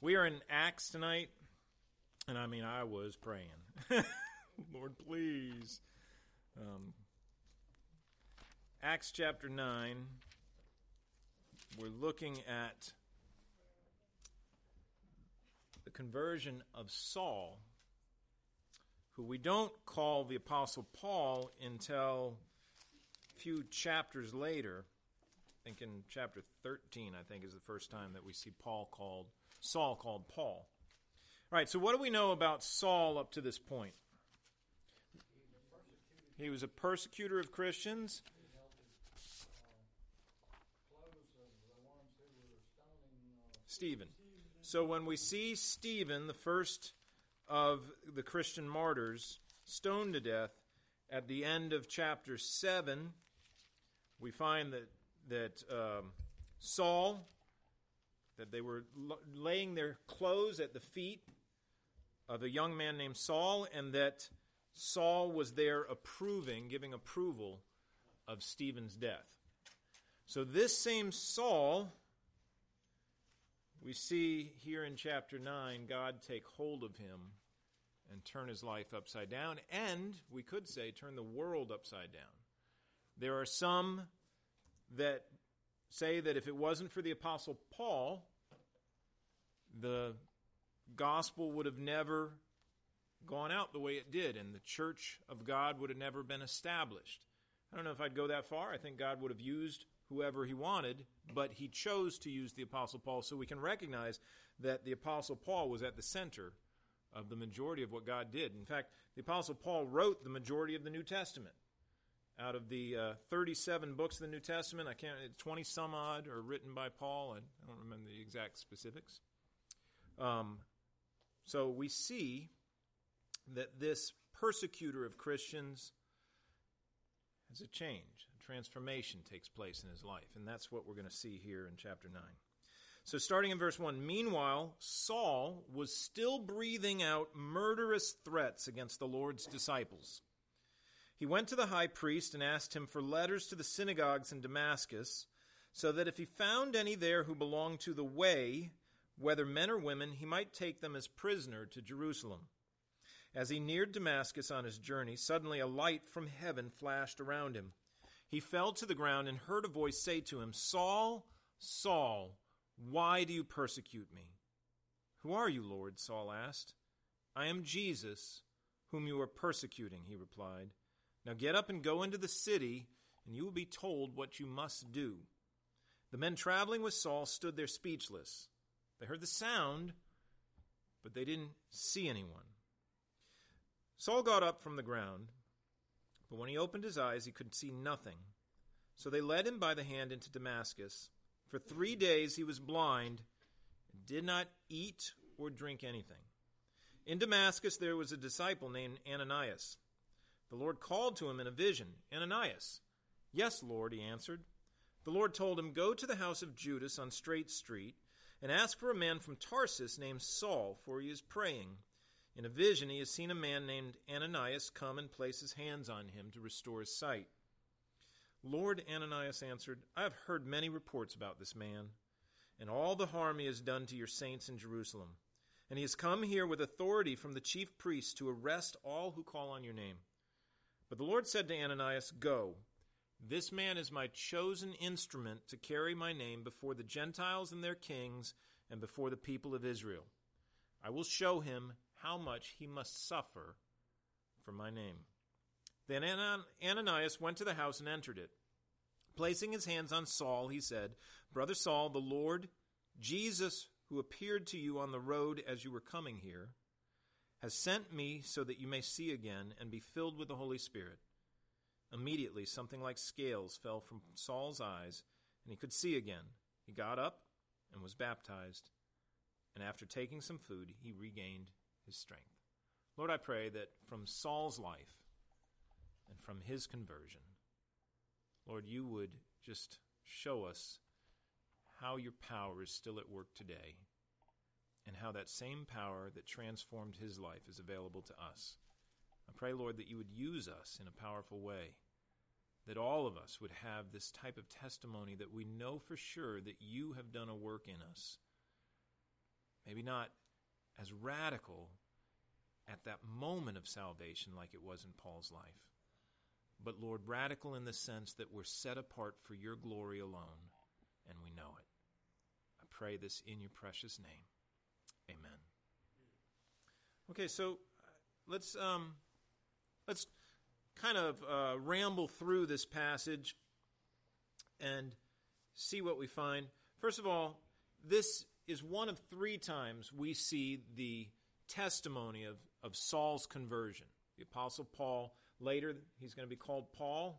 We are in Acts tonight, and I was praying. Lord, please. Acts chapter 9, we're looking at the conversion of Saul, who we don't call the Apostle Paul until a few chapters later. I think in chapter 13, is the first time that we see Saul called Paul. All right, so what do we know about Saul up to this point? He was a persecutor of Christians. Stephen. So when we see Stephen, the first of the Christian martyrs, stoned to death, at the end of chapter 7, we find that Saul, that they were laying their clothes at the feet of a young man named Saul, and that Saul was there giving approval of Stephen's death. So this same Saul, we see here in chapter 9, God take hold of him and turn his life upside down, and we could say turn the world upside down. There are some that say that if it wasn't for the Apostle Paul, the gospel would have never gone out the way it did, and the church of God would have never been established. I don't know if I'd go that far. I think God would have used whoever he wanted, but he chose to use the Apostle Paul, so we can recognize that the Apostle Paul was at the center of the majority of what God did. In fact, the Apostle Paul wrote the majority of the New Testament. Out of the 37 books of the New Testament, 20 some odd are written by Paul. I don't remember the exact specifics. So we see that this persecutor of Christians has a change. A transformation takes place in his life. And that's what we're going to see here in chapter 9. So starting in verse 1, meanwhile, Saul was still breathing out murderous threats against the Lord's disciples. He went to the high priest and asked him for letters to the synagogues in Damascus, so that if he found any there who belonged to the way, whether men or women, he might take them as prisoner to Jerusalem. As he neared Damascus on his journey, suddenly a light from heaven flashed around him. He fell to the ground and heard a voice say to him, "Saul, Saul, why do you persecute me?" "Who are you, Lord?" Saul asked. "I am Jesus, whom you are persecuting," he replied. "Now get up and go into the city, and you will be told what you must do." The men traveling with Saul stood there speechless. They heard the sound, but they didn't see anyone. Saul got up from the ground, but when he opened his eyes, he could see nothing. So they led him by the hand into Damascus. For 3 days he was blind and did not eat or drink anything. In Damascus there was a disciple named Ananias. The Lord called to him in a vision, "Ananias." "Yes, Lord," he answered. The Lord told him, "Go to the house of Judas on Straight Street and ask for a man from Tarsus named Saul, for he is praying. In a vision he has seen a man named Ananias come and place his hands on him to restore his sight." "Lord," Ananias answered, "I have heard many reports about this man and all the harm he has done to your saints in Jerusalem. And he has come here with authority from the chief priests to arrest all who call on your name." But the Lord said to Ananias, "Go. This man is my chosen instrument to carry my name before the Gentiles and their kings and before the people of Israel. I will show him how much he must suffer for my name." Then Ananias went to the house and entered it. Placing his hands on Saul, he said, "Brother Saul, the Lord Jesus, who appeared to you on the road as you were coming here, has sent me so that you may see again and be filled with the Holy Spirit." Immediately something like scales fell from Saul's eyes, and he could see again. He got up and was baptized, and after taking some food, he regained his strength. Lord, I pray that from Saul's life and from his conversion, Lord, you would just show us how your power is still at work today, and how that same power that transformed his life is available to us. I pray, Lord, that you would use us in a powerful way, that all of us would have this type of testimony that we know for sure that you have done a work in us, maybe not as radical at that moment of salvation like it was in Paul's life. But Lord, radical in the sense that we're set apart for your glory alone, and we know it. I pray this in your precious name. Amen. Okay, so let's kind of ramble through this passage and see what we find. First of all, this is one of 3 times we see the testimony of Saul's conversion. The Apostle Paul, later he's going to be called Paul.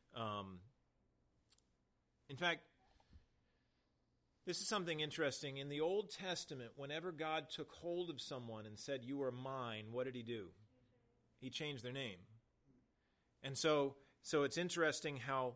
In fact, this is something interesting. In the Old Testament, whenever God took hold of someone and said, "You are mine," what did he do? He changed their name. And so it's interesting how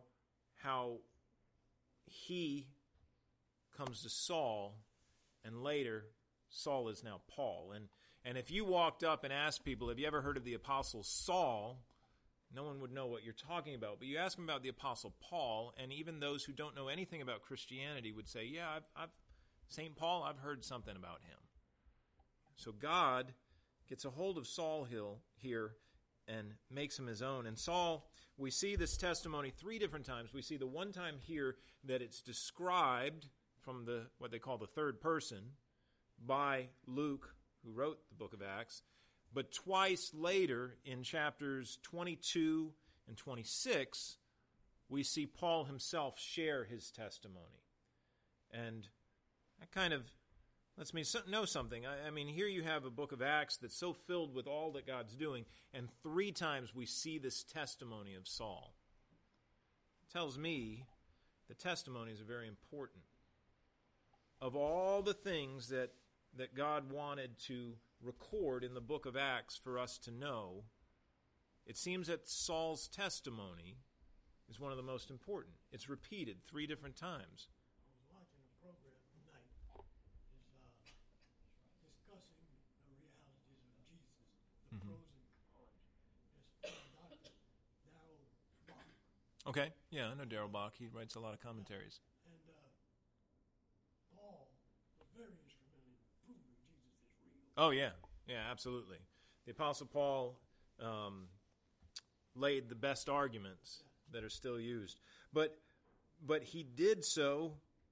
he comes to Saul, and later Saul is now Paul. And if you walked up and asked people, have you ever heard of the Apostle Saul? No one would know what you're talking about. But you ask them about the Apostle Paul, and even those who don't know anything about Christianity would say, yeah, I've St. Paul, I've heard something about him. So God gets a hold of Saul here and makes him his own. And Saul, we see this testimony 3 different times. We see the one time here that it's described from what they call the third person by Luke, who wrote the book of Acts. But twice later, in chapters 22 and 26, we see Paul himself share his testimony. And that kind of lets me know something. I mean, here you have a book of Acts that's so filled with all that God's doing, and 3 times we see this testimony of Saul. It tells me the testimonies are very important. Of all the things that God wanted to record in the book of Acts for us to know, it seems that Saul's testimony is one of the most important. It's repeated 3 different times. I was watching a program tonight discussing the realities of Jesus, the pros and cons. There's Dr. Darrell Bach. Okay, yeah, I know Darrell Bach. He writes a lot of commentaries. And Paul was very instrumental in proving Jesus is real. Oh, yeah, absolutely. The Apostle Paul laid the best arguments that are still used. But he did so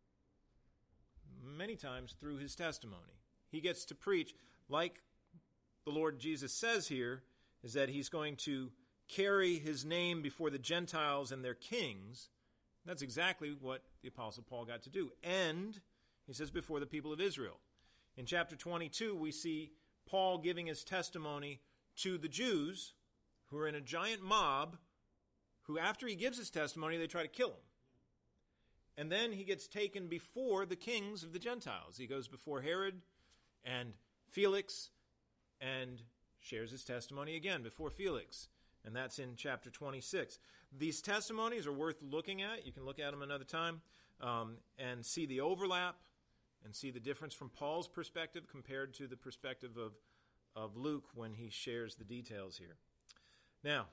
many times through his testimony. He gets to preach, like the Lord Jesus says here, is that he's going to carry his name before the Gentiles and their kings. That's exactly what the Apostle Paul got to do. And, he says, before the people of Israel. In chapter 22, we see Paul giving his testimony to the Jews, who are in a giant mob, who after he gives his testimony, they try to kill him. And then he gets taken before the kings of the Gentiles. He goes before Herod and Felix and shares his testimony again before Felix. And that's in chapter 26. These testimonies are worth looking at. You can look at them another time and see the overlap and see the difference from Paul's perspective compared to the perspective of Luke when he shares the details here. Now,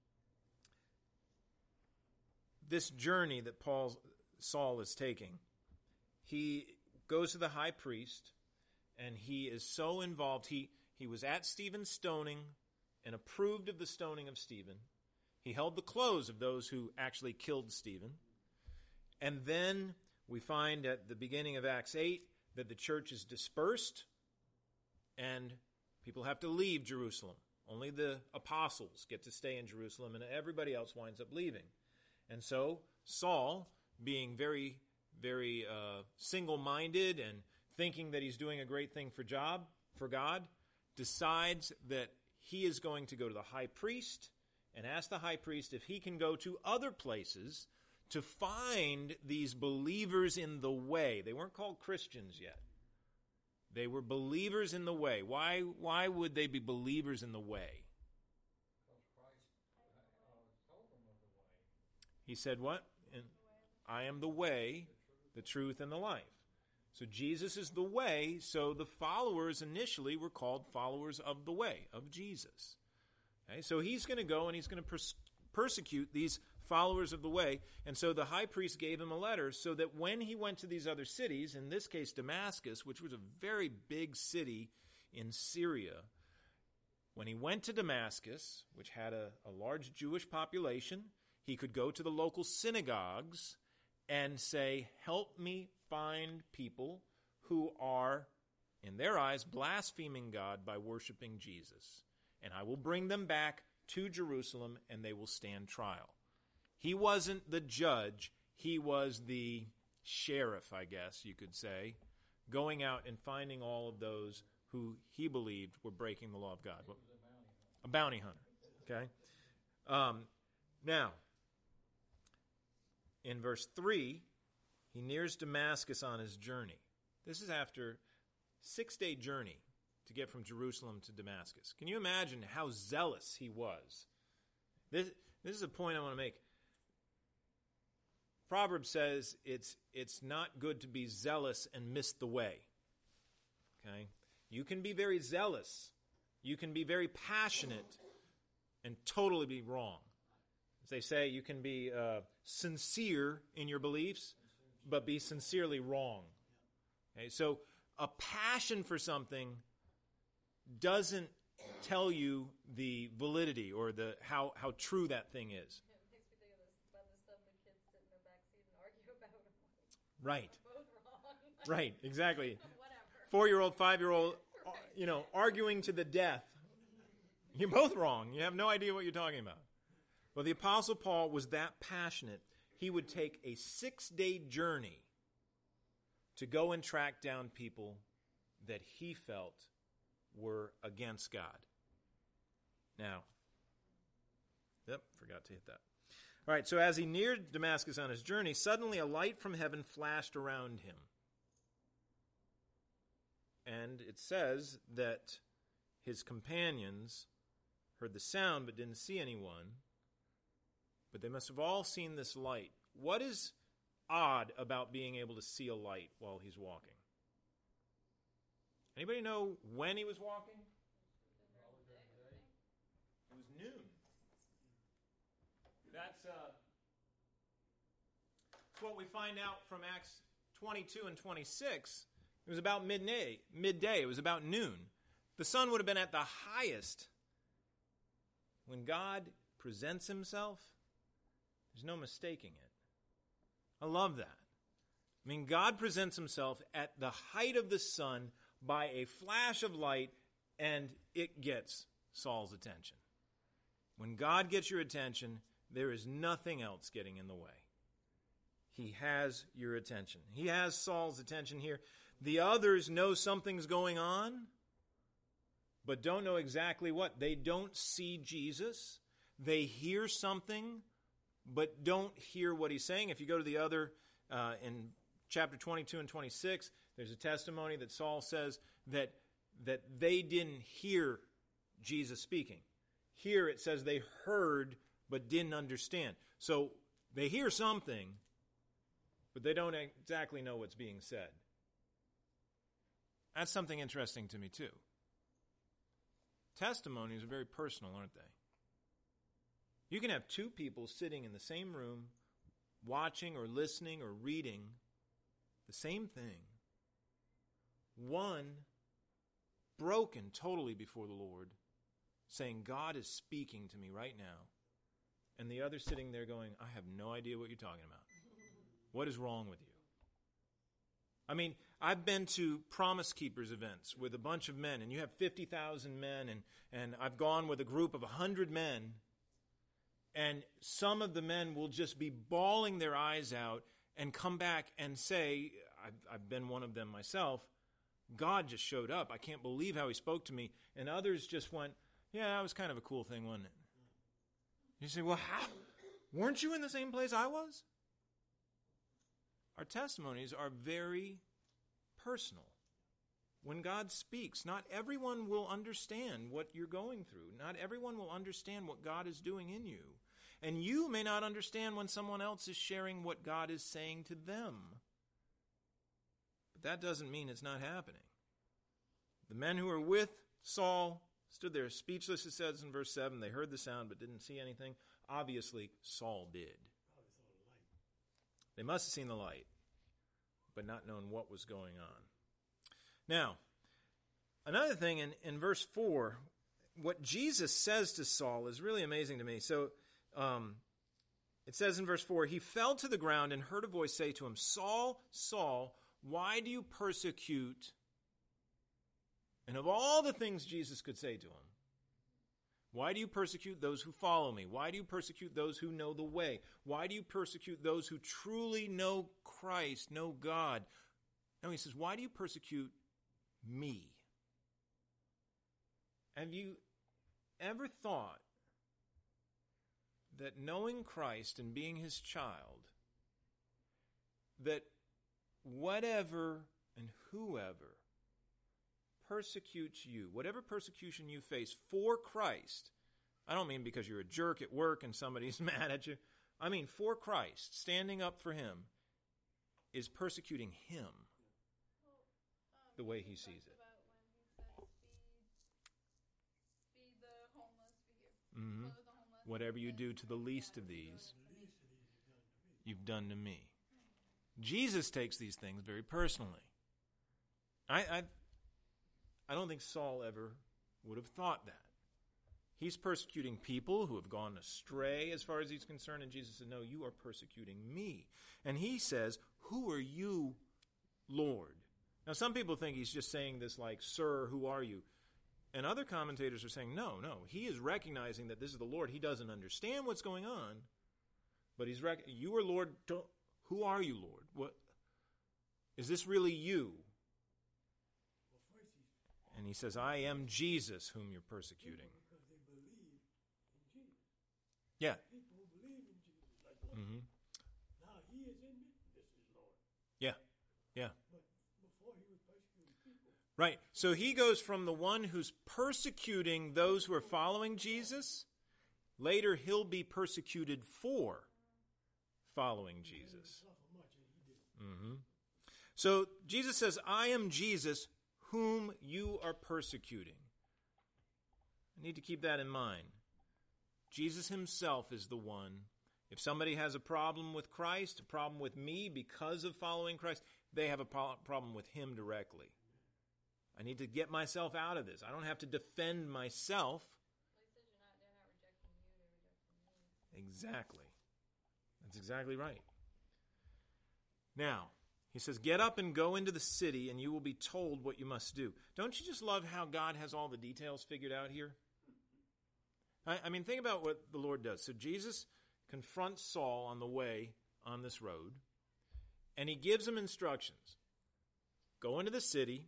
this journey that Saul is taking, he goes to the high priest, and he is so involved. He was at Stephen's stoning and approved of the stoning of Stephen. He held the clothes of those who actually killed Stephen. And then we find at the beginning of Acts 8 that the church is dispersed and people have to leave Jerusalem. Only the apostles get to stay in Jerusalem, and everybody else winds up leaving. And so Saul, being very, very single-minded and thinking that he's doing a great thing for God, decides that he is going to go to the high priest and ask the high priest if he can go to other places to find these believers in the way. They weren't called Christians yet. They were believers in the way. Why would they be believers in the way? Because Christ told them of the way. He said what? I am the way, the truth, and the life. So Jesus is the way, so the followers initially were called followers of the way, of Jesus. Okay, so he's going to go and he's going to persecute these followers of the way. And so the high priest gave him a letter so that when he went to these other cities, in this case Damascus, which was a very big city in Syria, when he went to Damascus, which had a large Jewish population, he could go to the local synagogues and say, help me find people who are, in their eyes, blaspheming God by worshiping Jesus. And I will bring them back to Jerusalem and they will stand trial. He wasn't the judge. He was the sheriff, I guess you could say, going out and finding all of those who he believed were breaking the law of God. A bounty hunter. Okay? Now, in verse 3, he nears Damascus on his journey. This is after a 6-day journey to get from Jerusalem to Damascus. Can you imagine how zealous he was? This is a point I want to make. Proverbs says it's not good to be zealous and miss the way. Okay? You can be very zealous. You can be very passionate and totally be wrong. As they say, you can be sincere in your beliefs, but be sincerely wrong. Okay? So a passion for something doesn't tell you the validity or the how true that thing is. It makes me think of this, about the stuff the kids sit in the back seat and argue about them. Right. Both wrong. Right, exactly. Whatever. 4-year-old, 5-year-old, arguing to the death. You're both wrong. You have no idea what you're talking about. Well, the Apostle Paul was that passionate, he would take a 6-day journey to go and track down people that he felt were against God. Now, forgot to hit that. All right, so as he neared Damascus on his journey, suddenly a light from heaven flashed around him. And it says that his companions heard the sound but didn't see anyone. But they must have all seen this light. What is odd about being able to see a light while he's walking? Anybody know when he was walking? It was noon. That's what we find out from Acts 22 and 26. It was about midday. It was about noon. The sun would have been at the highest. When God presents himself, there's no mistaking it. I love that. I mean, God presents himself at the height of the sun by a flash of light, and it gets Saul's attention. When God gets your attention, there is nothing else getting in the way. He has your attention. He has Saul's attention here. The others know something's going on, but don't know exactly what. They don't see Jesus. They hear something, but don't hear what he's saying. If you go to the other, in chapter 22 and 26, there's a testimony that Saul says that they didn't hear Jesus speaking. Here it says they heard but didn't understand. So they hear something, but they don't exactly know what's being said. That's something interesting to me too. Testimonies are very personal, aren't they? You can have two people sitting in the same room, watching or listening or reading the same thing. One broken totally before the Lord, saying, God is speaking to me right now. And the other sitting there going, I have no idea what you're talking about. What is wrong with you? I mean, I've been to Promise Keepers events with a bunch of men, and you have 50,000 men, and I've gone with a group of 100 men, and some of the men will just be bawling their eyes out and come back and say, I've been one of them myself, God just showed up. I can't believe how he spoke to me. And others just went, yeah, that was kind of a cool thing, wasn't it? You say, well, how? Weren't you in the same place I was? Our testimonies are very personal. When God speaks, not everyone will understand what you're going through. Not everyone will understand what God is doing in you. And you may not understand when someone else is sharing what God is saying to them. But that doesn't mean it's not happening. The men who were with Saul stood there speechless, it says in verse 7. They heard the sound but didn't see anything. Obviously, Saul did. Probably saw the light. They must have seen the light, but not known what was going on. Now, another thing in verse 4, what Jesus says to Saul is really amazing to me. So it says in verse 4, he fell to the ground and heard a voice say to him, Saul, Saul, why do you persecute? And of all the things Jesus could say to him, why do you persecute those who follow me? Why do you persecute those who know the way? Why do you persecute those who truly know Christ, know God? No, he says, why do you persecute me? Have you ever thought that knowing Christ and being his child, that whatever and whoever persecutes you, whatever persecution you face for Christ, I don't mean because you're a jerk at work and somebody's mad at you. I mean for Christ, standing up for him, is persecuting him the way he sees it. About when he said, feed the homeless, Mm-hmm. clothe the homeless. Whatever you do to the least of these, The least of these you've done to me. Jesus takes these things very personally. I don't think Saul ever would have thought that. He's persecuting people who have gone astray as far as he's concerned, and Jesus said, no, you are persecuting me. And he says, who are you, Lord? Now, some people think he's just saying this like, sir, who are you? And other commentators are saying, no, he is recognizing that this is the Lord. He doesn't understand what's going on, but he's you are Lord. Who are you, Lord? What is this really you? Well, first And he says, I am Jesus whom you're persecuting. because they believe in Jesus. Yeah. People who believe in Jesus, like Lord. Mm-hmm. Now he is in me. This is Lord. Yeah. But before he was persecuting people, Right. So he goes from the one who's persecuting those who are following Jesus. Later, he'll be persecuted for following he didn't Jesus. suffer much, and he did. Mm-hmm. So Jesus says, I am Jesus whom you are persecuting. I need to keep that in mind. Jesus himself is the one. If somebody has a problem with Christ, a problem with me because of following Christ, they have a problem with him directly. I need to get myself out of this. I don't have to defend myself. Well, he says they're not rejecting you, they're rejecting me. Exactly. That's exactly right. Now, he says, get up and go into the city, and you will be told what you must do. Don't you just love how God has all the details figured out here? I mean, think about what the Lord does. So Jesus confronts Saul on the way on this road, and he gives him instructions. Go into the city,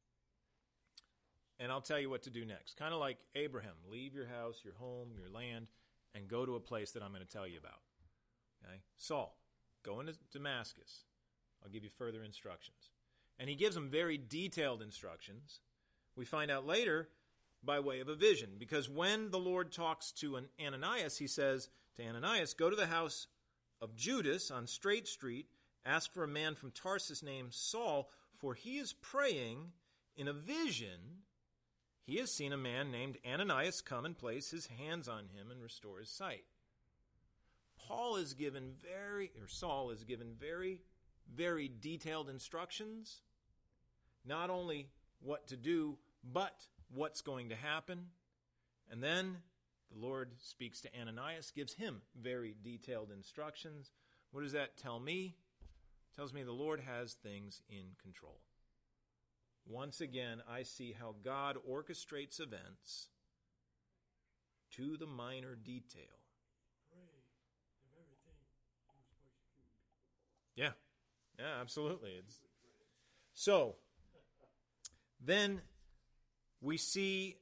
and I'll tell you what to do next. Kind of like Abraham. Leave your house, your home, your land, and go to a place that I'm going to tell you about. Okay? Saul, go into Damascus. I'll give you further instructions. And he gives him very detailed instructions. We find out later by way of a vision, because when the Lord talks to Ananias, he says to Ananias, go to the house of Judas on Straight Street, ask for a man from Tarsus named Saul, for he is praying. In a vision, he has seen a man named Ananias come and place his hands on him and restore his sight. Saul is given very, very detailed instructions, not only what to do, but what's going to happen. And then the Lord speaks to Ananias, gives him very detailed instructions. What does that tell me? It tells me the Lord has things in control. Once again, I see how God orchestrates events to the minor detail. Pray the very thing he was persecuting people for. Yeah, absolutely. So, then we see,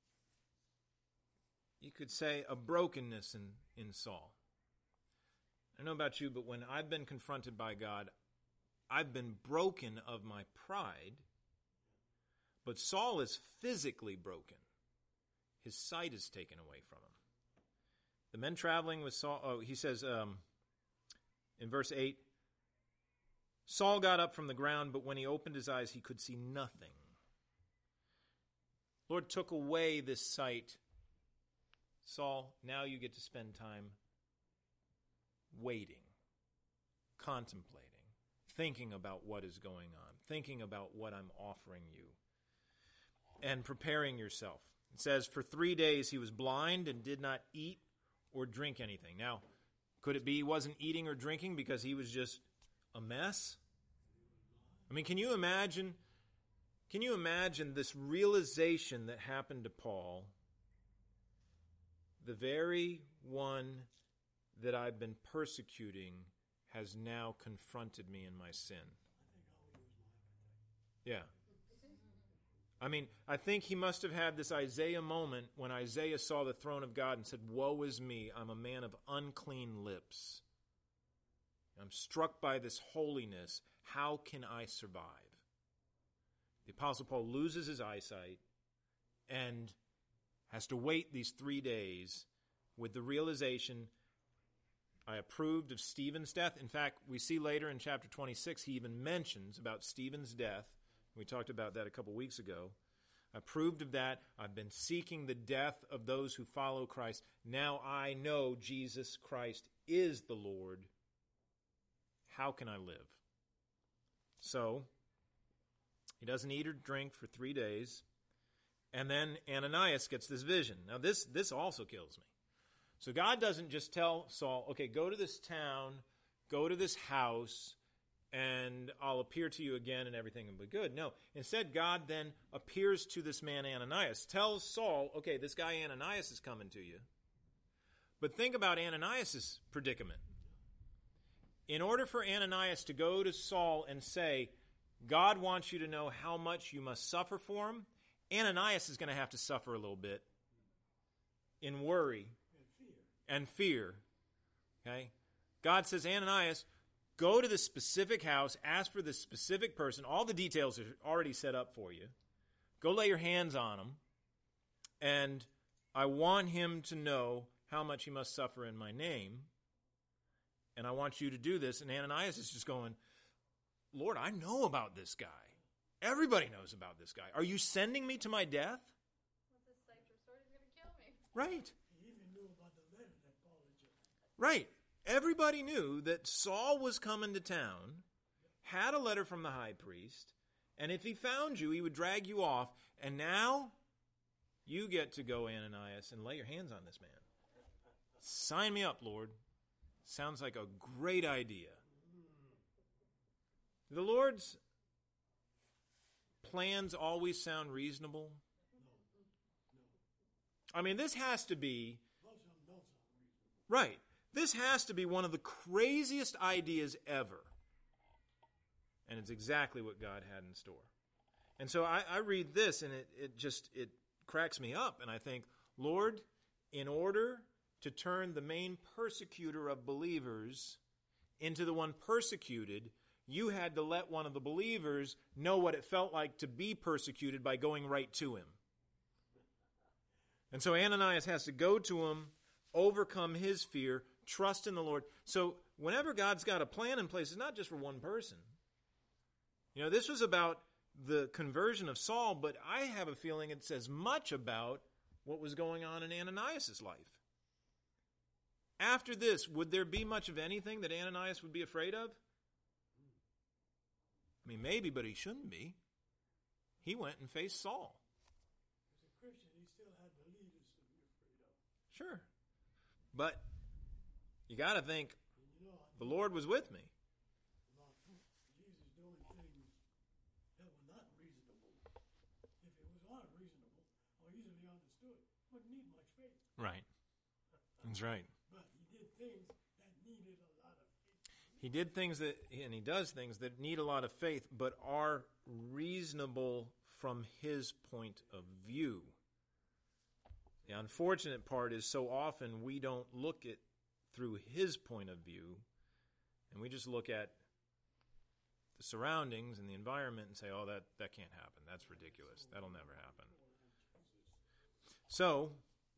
you could say, a brokenness in Saul. I don't know about you, but when I've been confronted by God, I've been broken of my pride, but Saul is physically broken. His sight is taken away from him. The men traveling with Saul, he says in verse 8, Saul got up from the ground, but when he opened his eyes, he could see nothing. Lord took away this sight. Saul, now you get to spend time waiting, contemplating, thinking about what is going on, thinking about what I'm offering you, and preparing yourself. It says, for 3 days he was blind and did not eat or drink anything. Now, could it be he wasn't eating or drinking because he was just a mess? I mean, can you imagine this realization that happened to Paul? The very one that I've been persecuting has now confronted me in my sin. Yeah. I mean, I think he must have had this Isaiah moment when Isaiah saw the throne of God and said, woe is me, I'm a man of unclean lips. I'm struck by this holiness. How can I survive? The Apostle Paul loses his eyesight and has to wait these 3 days with the realization, I approved of Stephen's death. In fact, we see later in chapter 26, he even mentions about Stephen's death. We talked about that a couple weeks ago. I approved of that. I've been seeking the death of those who follow Christ. Now I know Jesus Christ is the Lord. How can I live? So, he doesn't eat or drink for 3 days. And then Ananias gets this vision. Now this also kills me. So God doesn't just tell Saul, okay, go to this town, go to this house, and I'll appear to you again and everything will be good. No, instead God then appears to this man Ananias, tells Saul, okay, this guy Ananias is coming to you. But think about Ananias' predicament. In order for Ananias to go to Saul and say, God wants you to know how much you must suffer for him, Ananias is going to have to suffer a little bit in worry and fear. Okay? God says, Ananias, go to this specific house, ask for this specific person. All the details are already set up for you. Go lay your hands on him. And I want him to know how much he must suffer in my name. And I want you to do this. And Ananias is just going, Lord, I know about this guy. Everybody knows about this guy. Are you sending me to my death? What's this Cypress sword? He's going to kill me. Right. He even knew about the letter that Paul had just. Right. Everybody knew that Saul was coming to town, had a letter from the high priest, and if he found you, he would drag you off. And now you get to go, Ananias, and lay your hands on this man. Sign me up, Lord. Sounds like a great idea. The Lord's plans always sound reasonable. I mean, this has to be, right, this has to be one of the craziest ideas ever. And it's exactly what God had in store. And so I read this and it cracks me up. And I think, Lord, in order to turn the main persecutor of believers into the one persecuted, you had to let one of the believers know what it felt like to be persecuted by going right to him. And so Ananias has to go to him, overcome his fear, trust in the Lord. So whenever God's got a plan in place, it's not just for one person. You know, this was about the conversion of Saul, but I have a feeling it says much about what was going on in Ananias' life. After this, would there be much of anything that Ananias would be afraid of? I mean, maybe, but he shouldn't be. He went and faced Saul. As a Christian, he still had the leaders to be afraid of. Sure. But you got to think, And you know, the Lord was with me. about Jesus doing things that were not reasonable. If it was unreasonable or easily understood, wouldn't need much faith. Right. That's right. But he did things that needed a lot of faith. He did things that, and he does things that need a lot of faith, but are reasonable from his point of view. The unfortunate part is so often we don't look at through his point of view, and we just look at the surroundings and the environment and say, oh, that can't happen. That's ridiculous. That'll never happen. So,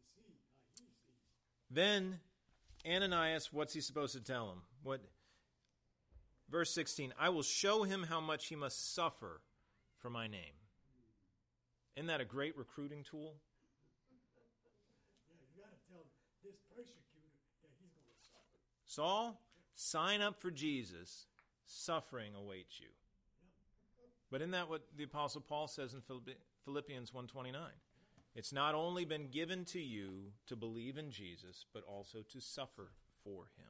then Ananias, what's he supposed to tell him? Verse 16, I will show him how much he must suffer for my name. Isn't that a great recruiting tool? Yeah, you got to tell this persecutor that he's going to suffer. Saul, sign up for Jesus. Suffering awaits you. But isn't that what the Apostle Paul says in Philippians 1:29? It's not only been given to you to believe in Jesus, but also to suffer for him.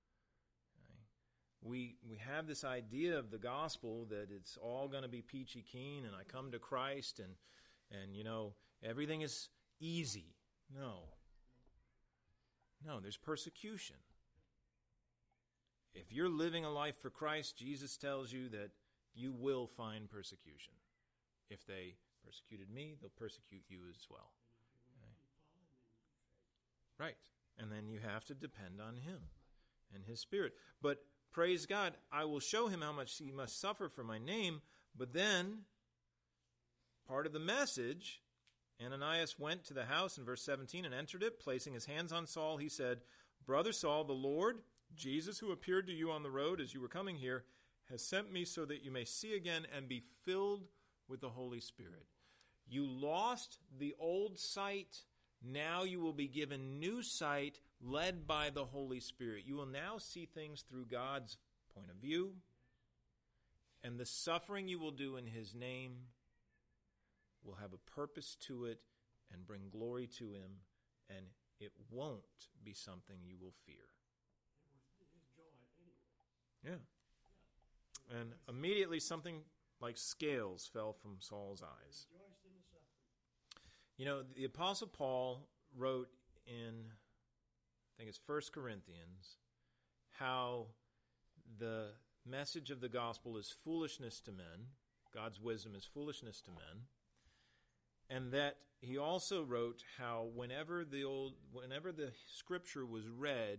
Okay? We have this idea of the gospel that it's all going to be peachy keen, and I come to Christ and everything is easy. No, there's persecution. If you're living a life for Christ, Jesus tells you that you will find persecution. If they persecuted me, they'll persecute you as well. Okay? Right. And then you have to depend on him and his Spirit. But praise God, I will show him how much he must suffer for my name. But then, part of the message, Ananias went to the house in verse 17 and entered it. Placing his hands on Saul, he said, Brother Saul, the Lord, Jesus, who appeared to you on the road as you were coming here, has sent me so that you may see again and be filled with the Holy Spirit. You lost the old sight. Now you will be given new sight, led by the Holy Spirit. You will now see things through God's point of view. And the suffering you will do in his name will have a purpose to it and bring glory to him. And it won't be something you will fear. Yeah. And immediately something like scales fell from Saul's eyes. The Apostle Paul wrote in, I think it's 1 Corinthians, how the message of the gospel is foolishness to men. God's wisdom is foolishness to men. And that he also wrote how whenever the scripture was read,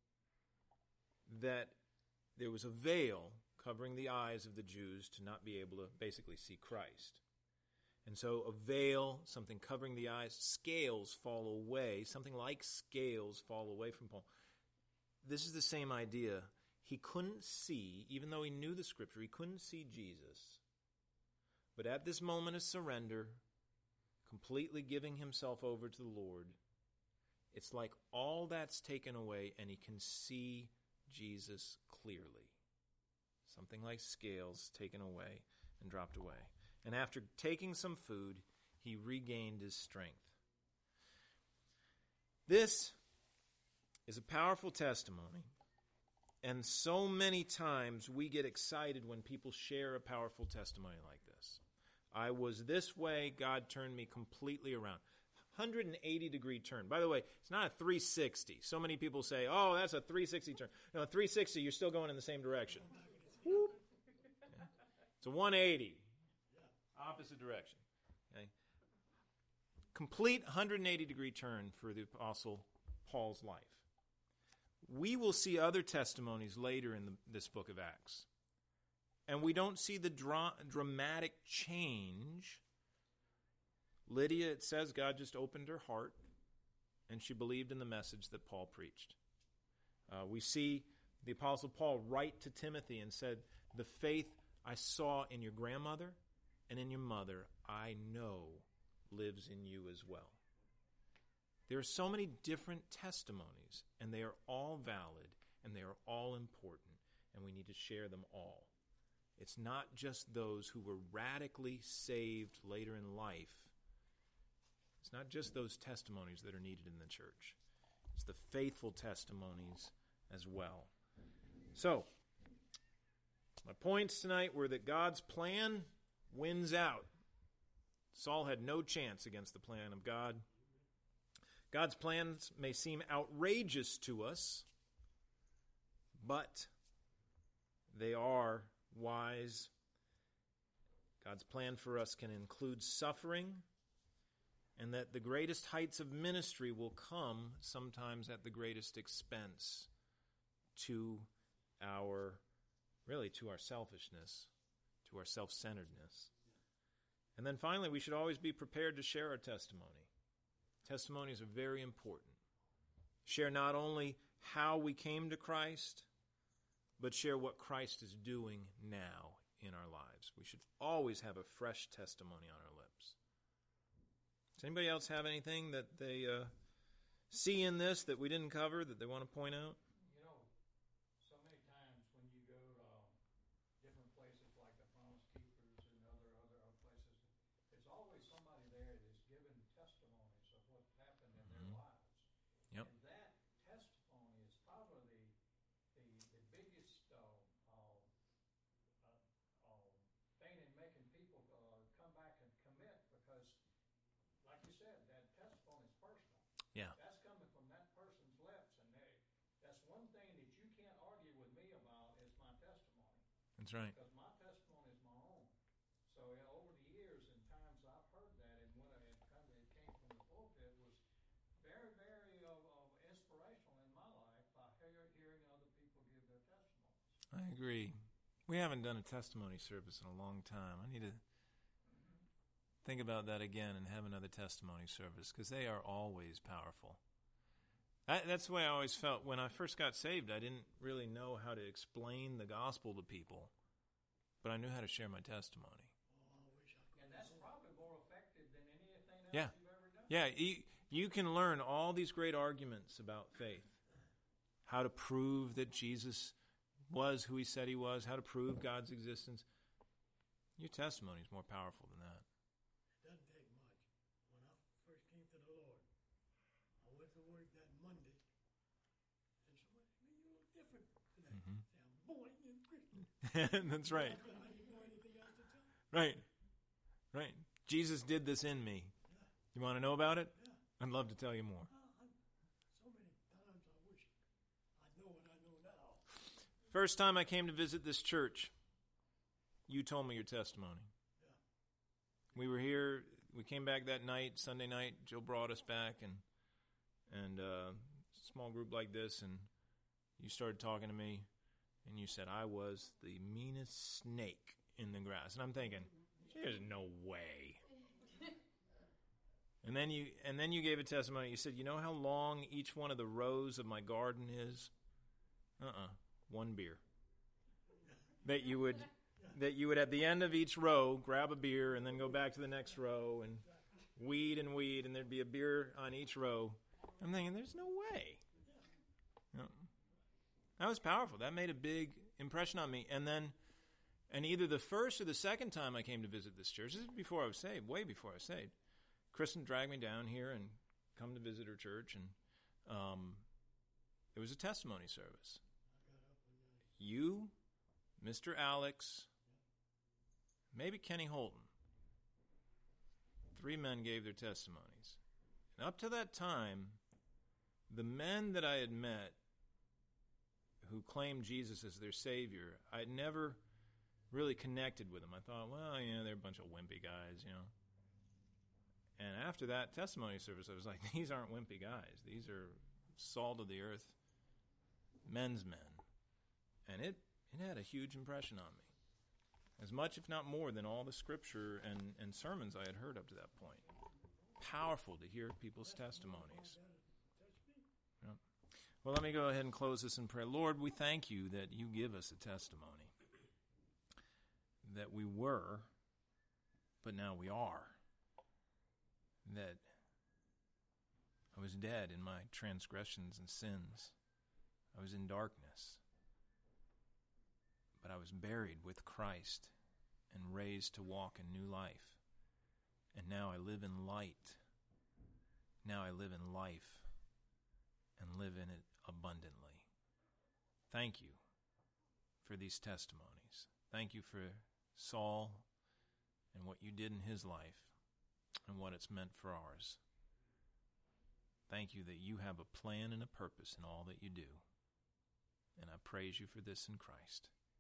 that there was a veil covering the eyes of the Jews to not be able to basically see Christ. And so a veil, something covering the eyes, scales fall away, something like scales fall away from Paul. This is the same idea. He couldn't see, even though he knew the scripture, he couldn't see Jesus. But at this moment of surrender, completely giving himself over to the Lord, it's like all that's taken away and he can see Jesus clearly. Something like scales taken away and dropped away. And after taking some food, he regained his strength. This is a powerful testimony. And so many times we get excited when people share a powerful testimony like this. I was this way, God turned me completely around. 180-degree turn. By the way, it's not a 360. So many people say, oh, that's a 360 turn. No, 360, you're still going in the same direction. Whoop. Okay. It's a 180. Opposite direction. Okay. Complete 180-degree turn for the Apostle Paul's life. We will see other testimonies later in this book of Acts. And we don't see the dramatic change. Lydia, it says God just opened her heart, and she believed in the message that Paul preached. We see the Apostle Paul write to Timothy and said, the faith I saw in your grandmother and in your mother, I know lives in you as well. There are so many different testimonies, and they are all valid, and they are all important, and we need to share them all. It's not just those who were radically saved later in life. It's not just those testimonies that are needed in the church. It's the faithful testimonies as well. So, my points tonight were that God's plan wins out. Saul had no chance against the plan of God. God's plans may seem outrageous to us, but they are wise. God's plan for us can include suffering, and that the greatest heights of ministry will come sometimes at the greatest expense to our selfishness, to our self-centeredness. And then finally, we should always be prepared to share our testimony. Testimonies are very important. Share not only how we came to Christ, but share what Christ is doing now in our lives. We should always have a fresh testimony on our lips. Does anybody else have anything that they see in this that we didn't cover that they want to point out? said, that testimony is personal. Yeah. That's coming from that person's lips, and that's one thing that you can't argue with me about is my testimony. That's right. Because my testimony is my own. So over the years and times I've heard that, and when it came from the pulpit, was very, very inspirational in my life by hearing other people give their testimonies. I agree. We haven't done a testimony service in a long time. I need to think about that again and have another testimony service, because they are always powerful. That's the way I always felt when I first got saved. I didn't really know how to explain the gospel to people, but I knew how to share my testimony. And that's probably more effective than anything else Yeah. you've ever done. Yeah, you can learn all these great arguments about faith. How to prove that Jesus was who he said he was, how to prove God's existence. Your testimony is more powerful than that. It doesn't take much. When I first came to the Lord, I went to work that Monday, and somebody said, "Man, you look different today." Mhm. Say, I'm born again Christian. That's right. I didn't know anything else to tell. Right. Right. Jesus did this in me. You want to know about it? Yeah. I'd love to tell you more. So many times I wish I know what I know now. First time I came to visit this church, you told me your testimony. Yeah. We were here. We came back that night, Sunday night. Joe brought us back, and small group like this, and you started talking to me, and you said I was the meanest snake in the grass, and I'm thinking, there's no way. And then you gave a testimony. You said, you know how long each one of the rows of my garden is? One beer. That you would at the end of each row grab a beer and then go back to the next row and weed, and there'd be a beer on each row. I'm thinking, there's no way. No. That was powerful. That made a big impression on me. And either the first or the second time I came to visit this church, this is before I was saved, way before I was saved, Kristen dragged me down here and come to visit her church, and it was a testimony service. You, Mr. Alex, maybe Kenny Holton. 3 men gave their testimonies. And up to that time, the men that I had met who claimed Jesus as their Savior, I had never really connected with them. I thought, well, they're a bunch of wimpy guys, And after that testimony service, I was like, these aren't wimpy guys. These are salt of the earth, men's men. And it had a huge impression on me. As much, if not more, than all the scripture and sermons I had heard up to that point. Powerful to hear people's testimonies. Yep. Well, let me go ahead and close this in prayer. Lord, we thank you that you give us a testimony. That we were, but now we are. That I was dead in my transgressions and sins. I was in darkness. But I was buried with Christ and raised to walk in new life. And now I live in light. Now I live in life and live in it abundantly. Thank you for these testimonies. Thank you for Saul and what you did in his life and what it's meant for ours. Thank you that you have a plan and a purpose in all that you do. And I praise you for this in Christ.